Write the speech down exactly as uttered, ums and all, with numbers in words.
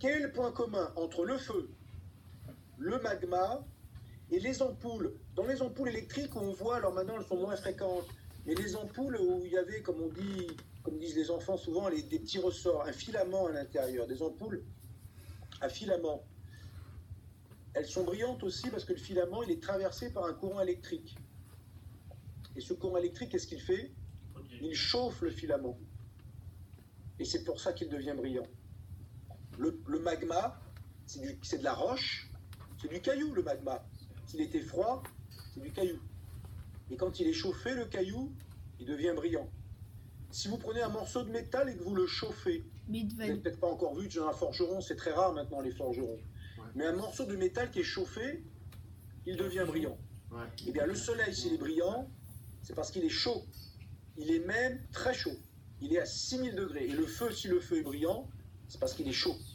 Quel est le point commun entre le feu, le magma et les ampoules? Dans les ampoules électriques, où on voit, alors maintenant elles sont moins fréquentes, mais les ampoules où il y avait, comme on dit, comme disent les enfants souvent, les, des petits ressorts, un filament à l'intérieur, des ampoules à filament. Elles sont brillantes aussi parce que le filament, il est traversé par un courant électrique. Et ce courant électrique, qu'est-ce qu'il fait? Il chauffe le filament. Et c'est pour ça qu'il devient brillant. Le, le magma, c'est, du, c'est de la roche, c'est du caillou, le magma. S'il était froid, c'est du caillou. Et quand il est chauffé, le caillou, il devient brillant. Si vous prenez un morceau de métal et que vous le chauffez, vous n'avez peut-être pas encore vu dans un forgeron, c'est très rare maintenant les forgerons, ouais. Mais un morceau de métal qui est chauffé, il devient brillant. Ouais. Eh bien le soleil, s'il est brillant, c'est parce qu'il est chaud. Il est même très chaud. Il est à six mille degrés. Et le feu, si le feu est brillant, c'est parce qu'il est chaud.